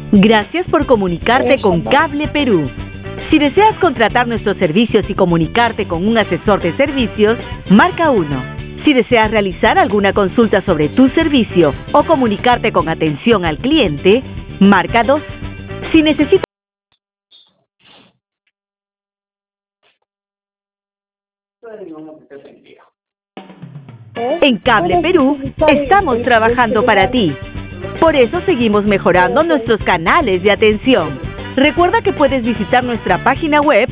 Gracias por comunicarte con Cable Perú. Si deseas contratar nuestros servicios y comunicarte con un asesor de servicios, marca 1. Si deseas realizar alguna consulta sobre tu servicio o comunicarte con atención al cliente, marca 2. Si necesitas... En Cable Perú estamos trabajando para ti. Por eso seguimos mejorando nuestros canales de atención. Recuerda que puedes visitar nuestra página web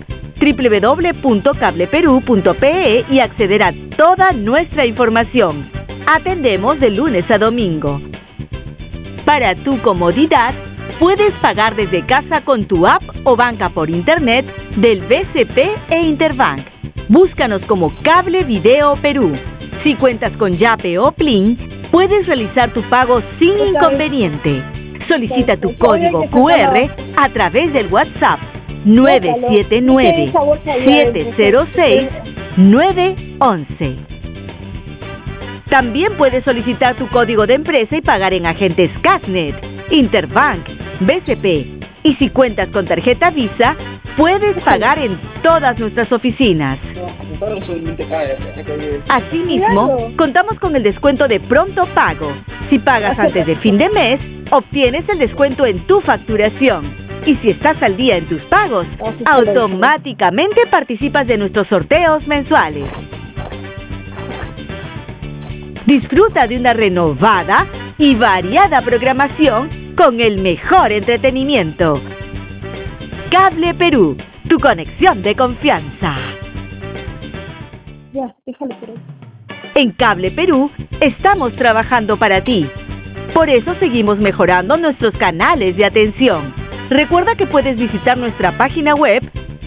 www.cableperu.pe y acceder a toda nuestra información. Atendemos de lunes a domingo. Para tu comodidad, puedes pagar desde casa con tu app o banca por internet del BCP e Interbank. Búscanos como Cable Video Perú. Si cuentas con Yape o Plin, puedes realizar tu pago sin inconveniente. Solicita tu código QR a través del WhatsApp 979-706-911. También puedes solicitar tu código de empresa y pagar en agentes Casnet, Interbank, BCP. Y si cuentas con tarjeta Visa, puedes pagar en todas nuestras oficinas. Asimismo, contamos con el descuento de Pronto Pago. Si pagas antes de fin de mes, obtienes el descuento en tu facturación. Y si estás al día en tus pagos, automáticamente participas de nuestros sorteos mensuales. Disfruta de una renovada y variada programación con el mejor entretenimiento. Cable Perú, tu conexión de confianza. Ya, déjalo por ahí. En Cable Perú estamos trabajando para ti. Por eso seguimos mejorando nuestros canales de atención. Recuerda que puedes visitar nuestra página web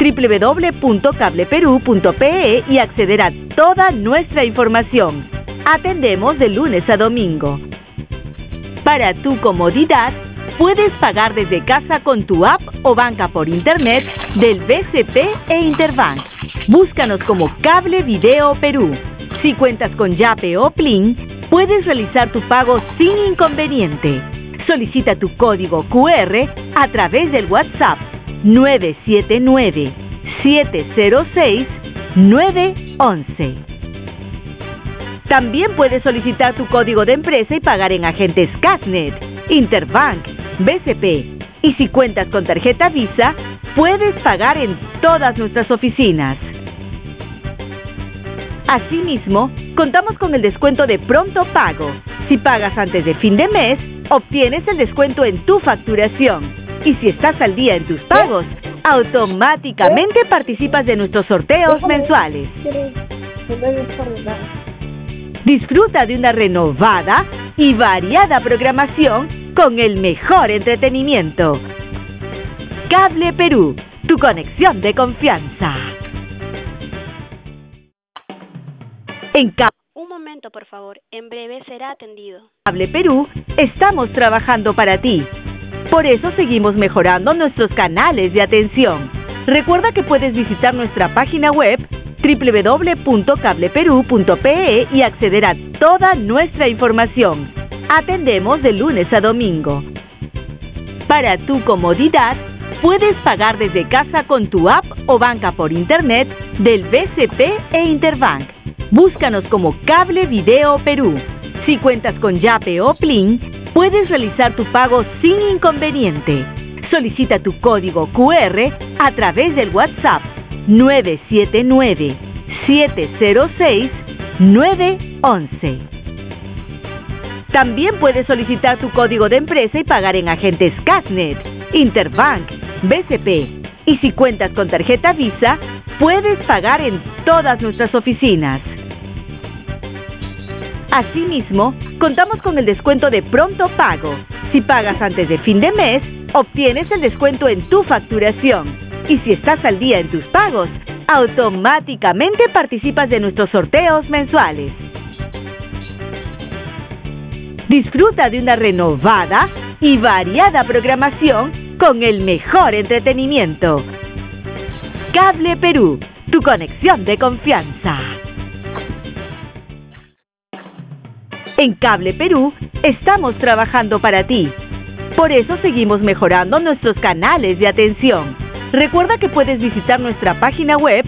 www.cableperu.pe y acceder a toda nuestra información. Atendemos de lunes a domingo. Para tu comodidad, puedes pagar desde casa con tu app o banca por internet del BCP e Interbank. Búscanos como Cable Video Perú. Si cuentas con Yape o Plin, puedes realizar tu pago sin inconveniente. Solicita tu código QR a través del WhatsApp 979-706-911. También puedes solicitar tu código de empresa y pagar en agentes Casnet, Interbank, BCP. Y si cuentas con tarjeta Visa, puedes pagar en todas nuestras oficinas. Asimismo, contamos con el descuento de Pronto Pago. Si pagas antes de fin de mes, obtienes el descuento en tu facturación. Y si estás al día en tus pagos, automáticamente participas de nuestros sorteos mensuales. Disfruta de una renovada y variada programación con el mejor entretenimiento. Cable Perú, tu conexión de confianza. Un momento, por favor. En breve será atendido. Cable Perú estamos trabajando para ti. Por eso seguimos mejorando nuestros canales de atención. Recuerda que puedes visitar nuestra página web www.cableperu.pe y acceder a toda nuestra información. Atendemos de lunes a domingo. Para tu comodidad, puedes pagar desde casa con tu app o banca por internet del BCP e Interbank. Búscanos como Cable Video Perú. Si cuentas con Yape o Plin, puedes realizar tu pago sin inconveniente. Solicita tu código QR a través del WhatsApp 979-706-911. También puedes solicitar tu código de empresa y pagar en agentes Casnet, Interbank, BCP. Y si cuentas con tarjeta Visa, puedes pagar en todas nuestras oficinas. Asimismo, contamos con el descuento de Pronto Pago. Si pagas antes de fin de mes, obtienes el descuento en tu facturación. Y si estás al día en tus pagos, automáticamente participas de nuestros sorteos mensuales. Disfruta de una renovada y variada programación con el mejor entretenimiento. Cable Perú, tu conexión de confianza. En Cable Perú estamos trabajando para ti. Por eso seguimos mejorando nuestros canales de atención. Recuerda que puedes visitar nuestra página web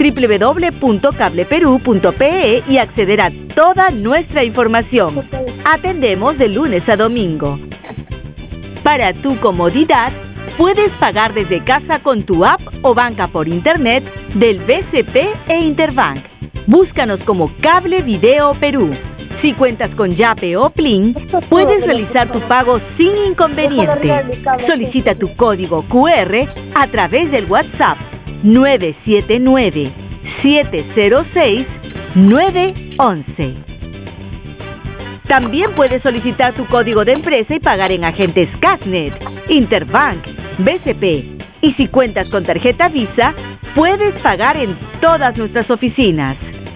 www.cableperú.pe y acceder a toda nuestra información. Atendemos de lunes a domingo. Para tu comodidad, puedes pagar desde casa con tu app o banca por internet del BCP e Interbank. Búscanos como Cable Video Perú. Si cuentas con Yape o Plin, puedes realizar tu pago sin inconveniente. Solicita tu código QR a través del WhatsApp 979-706-911. También puedes solicitar tu código de empresa y pagar en agentes Casnet, Interbank, BCP. Y si cuentas con tarjeta Visa, puedes pagar en todas nuestras oficinas.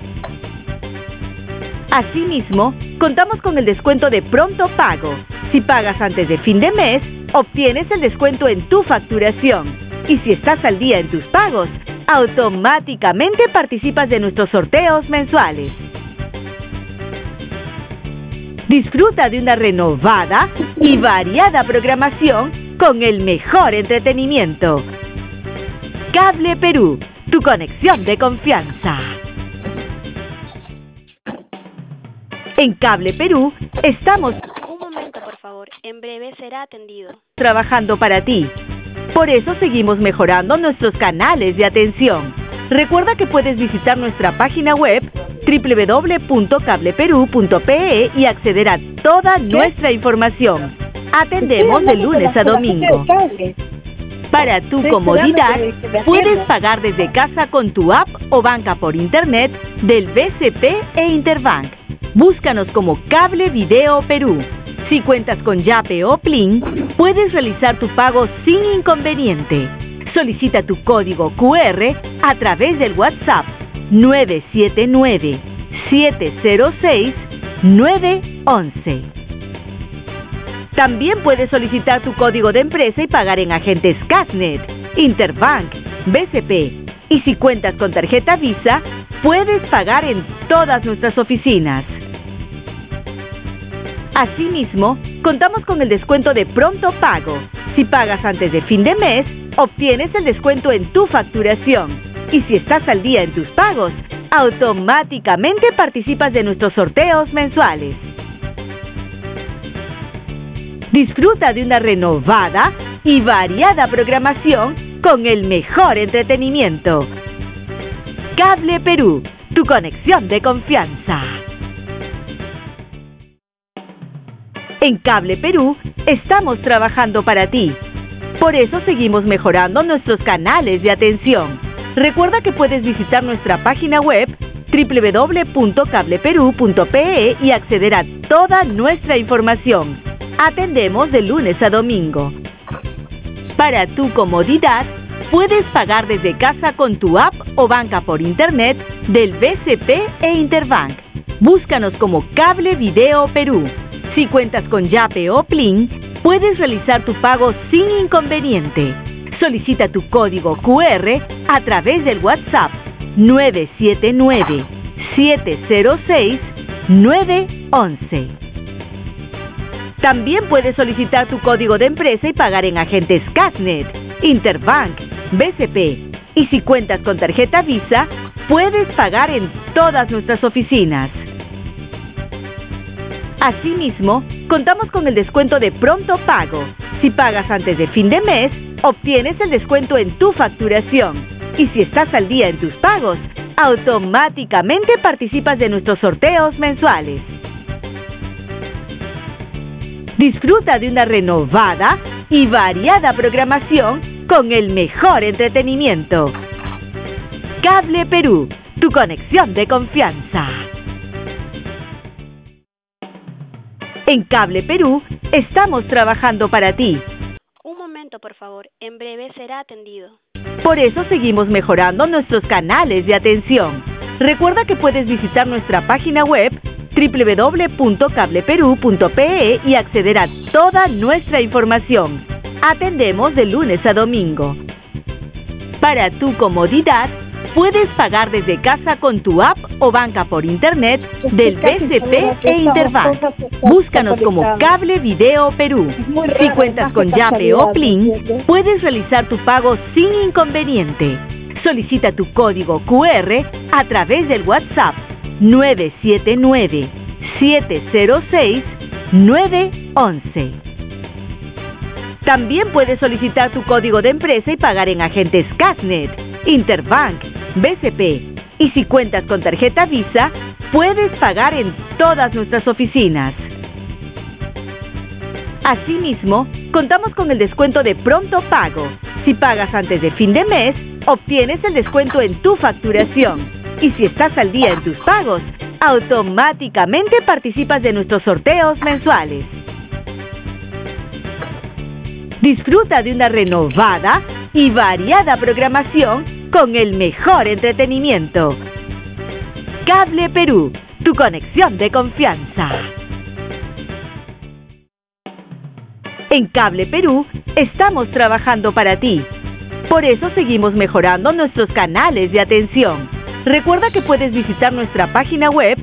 Asimismo, contamos con el descuento de pronto pago. Si pagas antes de fin de mes, obtienes el descuento en tu facturación. Y si estás al día en tus pagos, automáticamente participas de nuestros sorteos mensuales. Disfruta de una renovada y variada programación con el mejor entretenimiento. Cable Perú, tu conexión de confianza. En Cable Perú estamos Un momento, por favor. En breve será atendido. trabajando para ti. Por eso seguimos mejorando nuestros canales de atención. Recuerda que puedes visitar nuestra página web www.cableperú.pe y acceder a toda nuestra información. Atendemos de lunes a domingo. Para tu comodidad, puedes pagar desde casa con tu app o banca por internet del BCP e Interbank. Búscanos como Cable Video Perú. Si cuentas con Yape o Plin, puedes realizar tu pago sin inconveniente. Solicita tu código QR a través del WhatsApp 979-706-911. También puedes solicitar tu código de empresa y pagar en agentes Casnet, Interbank, BCP. Y si cuentas con tarjeta Visa, puedes pagar en todas nuestras oficinas. Asimismo, contamos con el descuento de pronto pago. Si pagas antes de fin de mes, obtienes el descuento en tu facturación. Y si estás al día en tus pagos, automáticamente participas de nuestros sorteos mensuales. Disfruta de una renovada y variada programación con el mejor entretenimiento. Cable Perú, tu conexión de confianza. En Cable Perú estamos trabajando para ti. Por eso seguimos mejorando nuestros canales de atención. Recuerda que puedes visitar nuestra página web www.cableperú.pe y acceder a toda nuestra información. Atendemos de lunes a domingo. Para tu comodidad, puedes pagar desde casa con tu app o banca por internet del BCP e Interbank. Búscanos como Cable Video Perú. Si cuentas con Yape o Plin, puedes realizar tu pago sin inconveniente. Solicita tu código QR a través del WhatsApp 979-706-911. También puedes solicitar tu código de empresa y pagar en agentes Casnet, Interbank, BCP. Y si cuentas con tarjeta Visa, puedes pagar en todas nuestras oficinas. Asimismo, contamos con el descuento de pronto pago. Si pagas antes de fin de mes, obtienes el descuento en tu facturación. Y si estás al día en tus pagos, automáticamente participas de nuestros sorteos mensuales. Disfruta de una renovada y variada programación con el mejor entretenimiento. Cable Perú, tu conexión de confianza. En Cable Perú estamos trabajando para ti. Un momento, por favor. En breve será atendido. Por eso seguimos mejorando nuestros canales de atención. Recuerda que puedes visitar nuestra página web www.cableperú.pe y acceder a toda nuestra información. Atendemos de lunes a domingo. Para tu comodidad, puedes pagar desde casa con tu app o banca por internet del BCP e Interbank. Búscanos como Cable Video Perú. Si cuentas con Yape o Plin, puedes realizar tu pago sin inconveniente. Solicita tu código QR a través del WhatsApp 979-706-911. También puedes solicitar tu código de empresa y pagar en agentes Casnet, Interbank, BCP. Y si cuentas con tarjeta Visa, puedes pagar en todas nuestras oficinas. Asimismo, contamos con el descuento de pronto pago. Si pagas antes de fin de mes, obtienes el descuento en tu facturación. Y si estás al día en tus pagos, automáticamente participas de nuestros sorteos mensuales. Disfruta de una renovada y variada programación con el mejor entretenimiento. Cable Perú, tu conexión de confianza. En Cable Perú estamos trabajando para ti. Por eso seguimos mejorando nuestros canales de atención. Recuerda que puedes visitar nuestra página web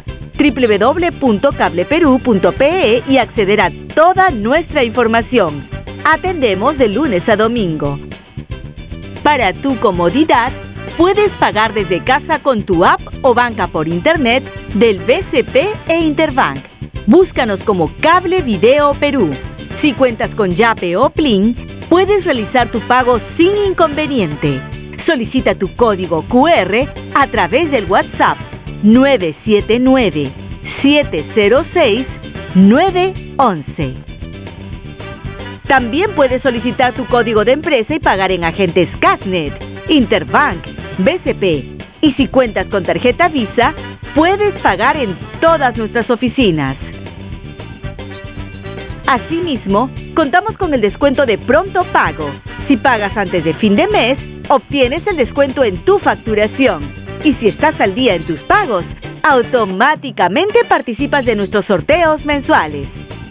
www.cableperú.pe y acceder a toda nuestra información. Atendemos de lunes a domingo. Para tu comodidad, puedes pagar desde casa con tu app o banca por internet del BCP e Interbank. Búscanos como Cable Video Perú. Si cuentas con Yape o Plin, puedes realizar tu pago sin inconveniente. Solicita tu código QR a través del WhatsApp 979-706-911. También puedes solicitar tu código de empresa y pagar en agentes Casnet, Interbank, BCP. Y si cuentas con tarjeta Visa, puedes pagar en todas nuestras oficinas. Asimismo, contamos con el descuento de pronto pago. Si pagas antes de fin de mes, obtienes el descuento en tu facturación. Y si estás al día en tus pagos, automáticamente participas de nuestros sorteos mensuales.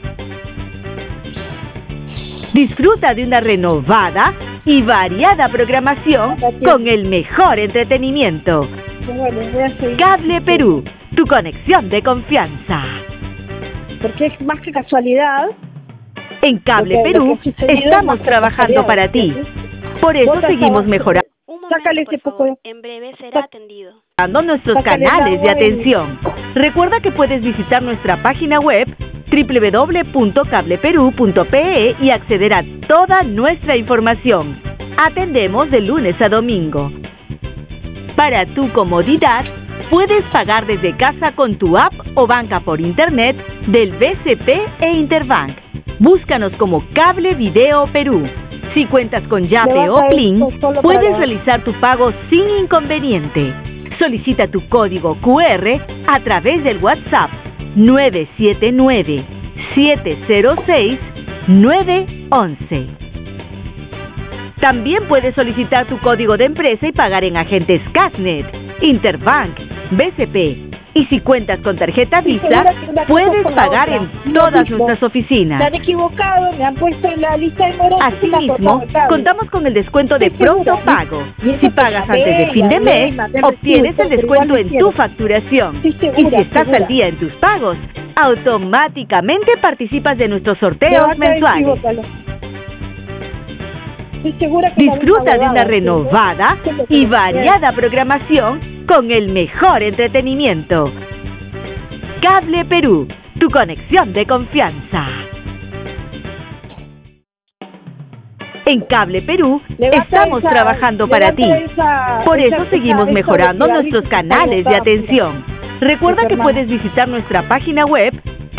Disfruta de una renovada y variada programación con el mejor entretenimiento. Cable Perú, tu conexión de confianza. Porque es más que casualidad. En Cable Perú estamos trabajando para ti. Por eso seguimos mejorando Sácale ese poco. En breve será atendido. Nuestros canales de atención. Recuerda que puedes visitar nuestra página web www.cableperú.pe y acceder a toda nuestra información. Atendemos de lunes a domingo. Para tu comodidad, puedes pagar desde casa con tu app o banca por internet del BCP e Interbank. Búscanos como Cable Video Perú. Si cuentas con Yape o Plin, puedes realizar tu pago sin inconveniente. Solicita tu código QR a través del WhatsApp 979-706-911. También puedes solicitar tu código de empresa y pagar en agentes Casnet, Interbank, BCP. Y si cuentas con tarjeta Visa, puedes pagar en todas nuestras oficinas. Se han equivocado, me han puesto en la lista de morosos. Asimismo, contamos con el descuento de pronto pago. Si pagas antes de fin de mes, obtienes el descuento en tu facturación. Y si estás al día en tus pagos, automáticamente participas de nuestros sorteos mensuales. Disfruta de una renovada y variada programación con el mejor entretenimiento. Cable Perú, tu conexión de confianza. En Cable Perú estamos trabajando para ti. Por eso seguimos mejorando nuestros canales de atención. Recuerda que puedes visitar nuestra página web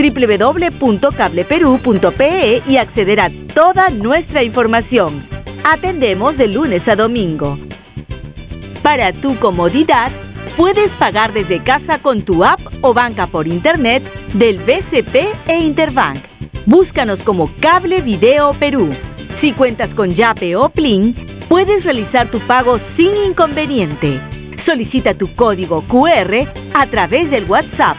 www.cableperú.pe y acceder a toda nuestra información. Atendemos de lunes a domingo. Para tu comodidad, puedes pagar desde casa con tu app o banca por internet del BCP e Interbank. Búscanos como Cable Video Perú. Si cuentas con Yape o Plin, puedes realizar tu pago sin inconveniente. Solicita tu código QR a través del WhatsApp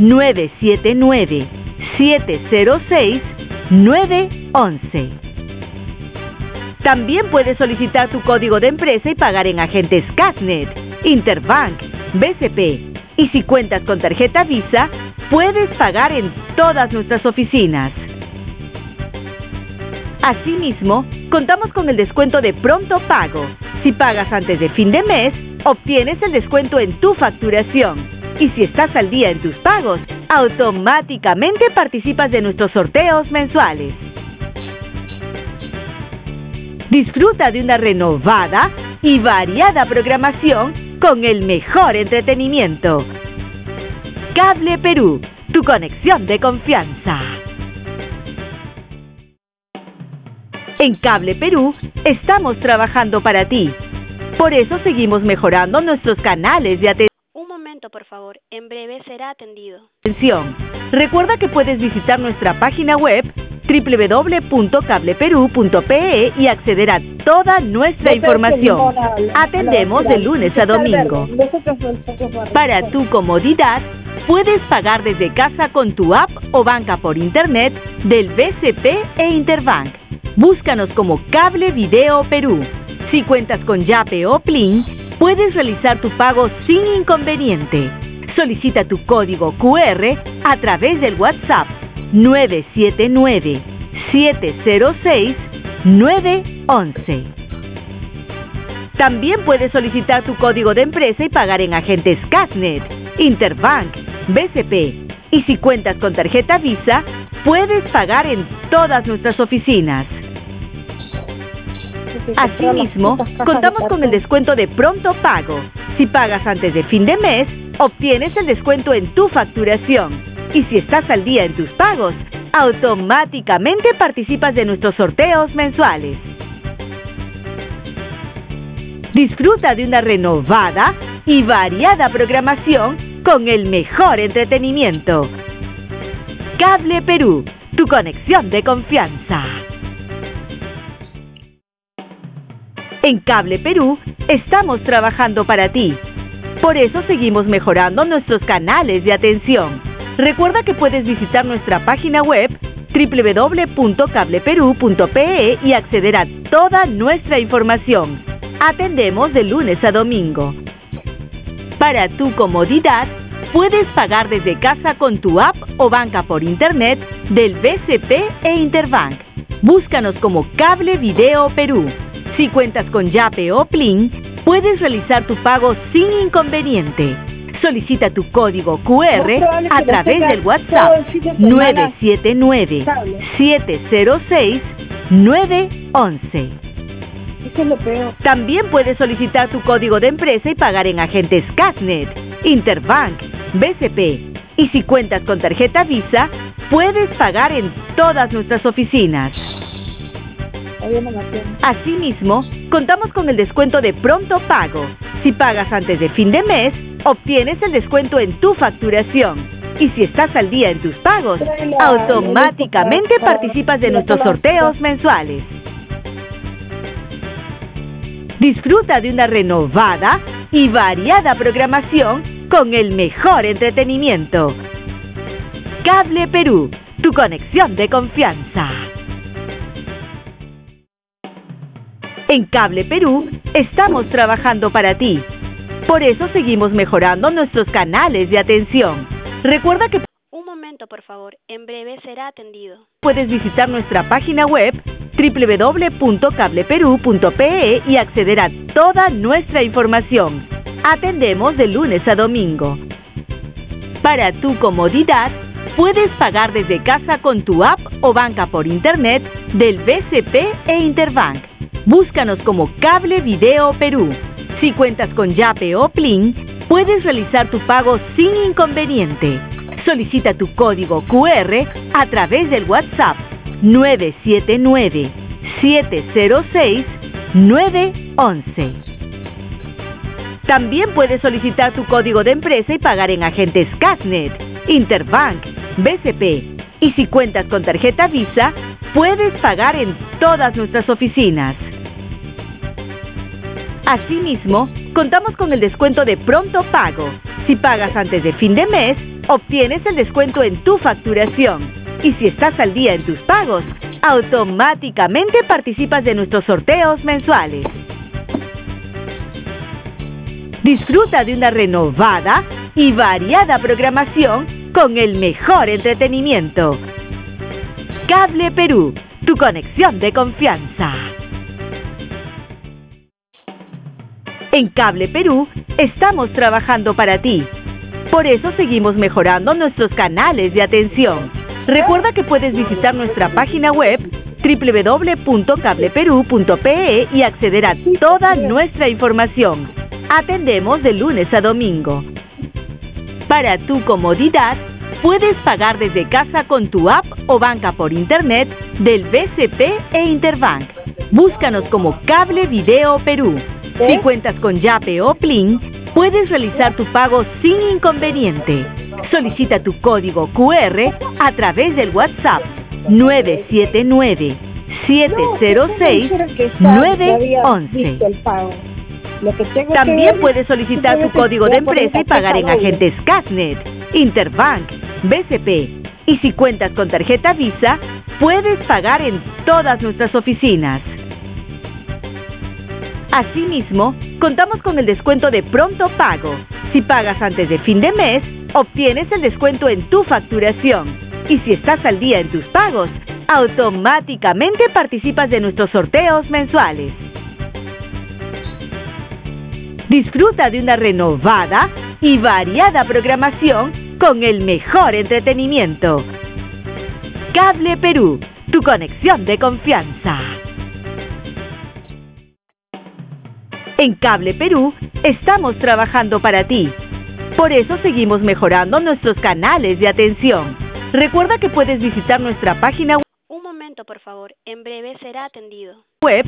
979-706-911. También puedes solicitar tu código de empresa y pagar en agentes Casnet, Interbank, BCP. Y si cuentas con tarjeta Visa, puedes pagar en todas nuestras oficinas. Asimismo, contamos con el descuento de pronto pago. Si pagas antes de fin de mes, obtienes el descuento en tu facturación. Y si estás al día en tus pagos, automáticamente participas de nuestros sorteos mensuales. Disfruta de una renovada y variada programación con el mejor entretenimiento. Cable Perú, tu conexión de confianza. En Cable Perú estamos trabajando para ti. Por eso seguimos mejorando nuestros canales de atención. Un momento, por favor. En breve será atendido. Recuerda que puedes visitar nuestra página web www.cableperú.pe y acceder a toda nuestra información. Atendemos de lunes a domingo. Para tu comodidad, puedes pagar desde casa con tu app o banca por internet del BCP e Interbank. Búscanos como Cable Video Perú. Si cuentas con Yape o Plin, puedes realizar tu pago sin inconveniente. Solicita tu código QR a través del WhatsApp 979-706-911. También puedes solicitar tu código de empresa y pagar en agentes Casnet, Interbank, BCP. Y si cuentas con tarjeta Visa, puedes pagar en todas nuestras oficinas. Asimismo, contamos con el descuento de pronto pago. Si pagas antes de fin de mes, obtienes el descuento en tu facturación. Y si estás al día en tus pagos, automáticamente participas de nuestros sorteos mensuales. Disfruta de una renovada y variada programación con el mejor entretenimiento. Cable Perú, tu conexión de confianza. En Cable Perú estamos trabajando para ti. Por eso seguimos mejorando nuestros canales de atención. Recuerda que puedes visitar nuestra página web www.cableperú.pe y acceder a toda nuestra información. Atendemos de lunes a domingo. Para tu comodidad, puedes pagar desde casa con tu app o banca por internet del BCP e Interbank. Búscanos como Cable Video Perú. Si cuentas con Yape o Plin, puedes realizar tu pago sin inconveniente. Solicita tu código QR a través del WhatsApp 979-706-911. Eso es lo peor. También puedes solicitar tu código de empresa y pagar en agentes Casnet, Interbank, BCP. Y si cuentas con tarjeta Visa, puedes pagar en todas nuestras oficinas. Asimismo, contamos con el descuento de pronto pago. Si pagas antes de fin de mes, obtienes el descuento en tu facturación. Y si estás al día en tus pagos, automáticamente participas de nuestros sorteos mensuales. Disfruta de una renovada y variada programación con el mejor entretenimiento. Cable Perú, tu conexión de confianza. En Cable Perú estamos trabajando para ti. Por eso seguimos mejorando nuestros canales de atención. Recuerda que Un momento, por favor. En breve será atendido. puedes visitar nuestra página web www.cableperú.pe y acceder a toda nuestra información. Atendemos de lunes a domingo. Para tu comodidad, puedes pagar desde casa con tu app o banca por internet del BCP e Interbank. Búscanos como Cable Video Perú. Si cuentas con Yape o Plin, puedes realizar tu pago sin inconveniente. Solicita tu código QR a través del WhatsApp 979-706-911. También puedes solicitar tu código de empresa y pagar en agentes Casnet, Interbank, BCP. Y si cuentas con tarjeta Visa, puedes pagar en todas nuestras oficinas. Asimismo, contamos con el descuento de pronto pago. Si pagas antes de fin de mes, obtienes el descuento en tu facturación. Y si estás al día en tus pagos, automáticamente participas de nuestros sorteos mensuales. Disfruta de una renovada y variada programación con el mejor entretenimiento. Cable Perú, tu conexión de confianza. En Cable Perú estamos trabajando para ti. Por eso seguimos mejorando nuestros canales de atención. Recuerda que puedes visitar nuestra página web www.cableperú.pe y acceder a toda nuestra información. Atendemos de lunes a domingo. Para tu comodidad, puedes pagar desde casa con tu app o banca por internet del BCP e Interbank. Búscanos como Cable Video Perú. Si cuentas con Yape o Plin, puedes realizar tu pago sin inconveniente. Solicita tu código QR a través del WhatsApp 979-706-911. También puedes solicitar tu código de empresa y pagar en agentes Casnet, Interbank, BCP. Y si cuentas con tarjeta Visa, puedes pagar en todas nuestras oficinas. Asimismo, contamos con el descuento de pronto pago. Si pagas antes de fin de mes, obtienes el descuento en tu facturación. Y si estás al día en tus pagos, automáticamente participas de nuestros sorteos mensuales. Disfruta de una renovada y variada programación con el mejor entretenimiento. Cable Perú, tu conexión de confianza. En Cable Perú estamos trabajando para ti. Por eso seguimos mejorando nuestros canales de atención. Recuerda que puedes visitar nuestra página Un momento, por favor. En breve será atendido. web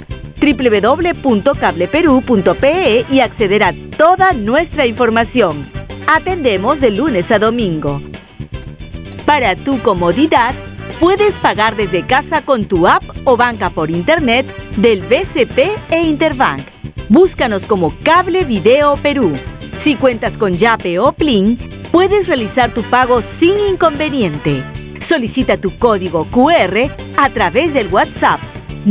www.cableperú.pe y acceder a toda nuestra información. Atendemos de lunes a domingo. Para tu comodidad, puedes pagar desde casa con tu app o banca por internet del BCP e Interbank. Búscanos como Cable Video Perú. Si cuentas con Yape o Plin, puedes realizar tu pago sin inconveniente. Solicita tu código QR a través del WhatsApp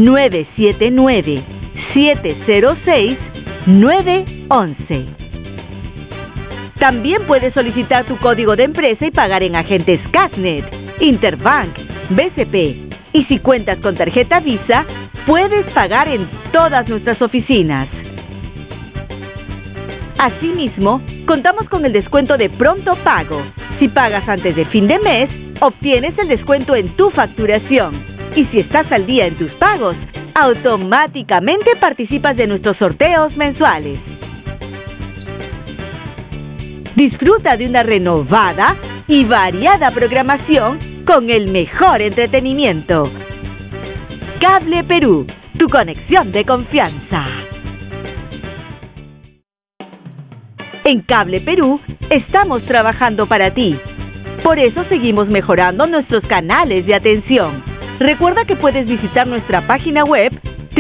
979-706-911. También puedes solicitar tu código de empresa y pagar en agentes Casnet, Interbank, BCP. Y si cuentas con tarjeta Visa, puedes pagar en todas nuestras oficinas. Asimismo, contamos con el descuento de pronto pago. Si pagas antes de fin de mes, obtienes el descuento en tu facturación. Y si estás al día en tus pagos, automáticamente participas de nuestros sorteos mensuales. Disfruta de una renovada y variada programación con el mejor entretenimiento. Cable Perú, tu conexión de confianza. En Cable Perú estamos trabajando para ti. Por eso seguimos mejorando nuestros canales de atención. Recuerda que puedes visitar nuestra página web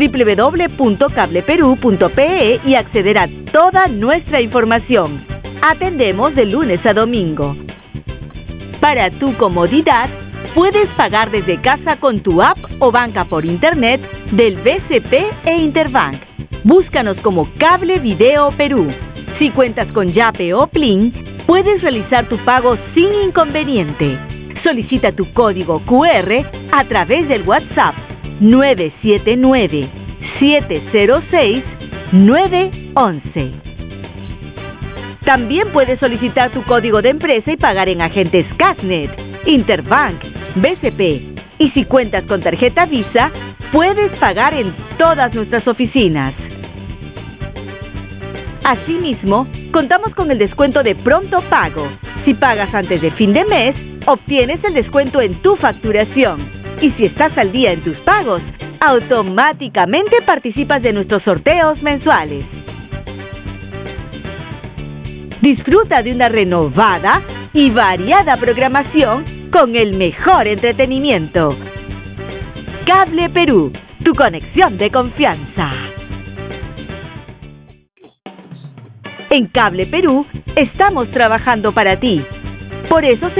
www.cableperú.pe y acceder a toda nuestra información. Atendemos de lunes a domingo. Para tu comodidad, puedes pagar desde casa con tu app o banca por internet del BCP e Interbank. Búscanos como Cable Video Perú. Si cuentas con Yape o Plin, puedes realizar tu pago sin inconveniente. Solicita tu código QR a través del WhatsApp 979-706-911. También puedes solicitar tu código de empresa y pagar en agentes Casnet, Interbank, BCP. Y si cuentas con tarjeta Visa, puedes pagar en todas nuestras oficinas. Asimismo, contamos con el descuento de pronto pago. Si pagas antes de fin de mes, obtienes el descuento en tu facturación. Y si estás al día en tus pagos, automáticamente participas de nuestros sorteos mensuales. Disfruta de una renovada y variada programación con el mejor entretenimiento. Cable Perú, tu conexión de confianza. En Cable Perú estamos trabajando para ti. Por eso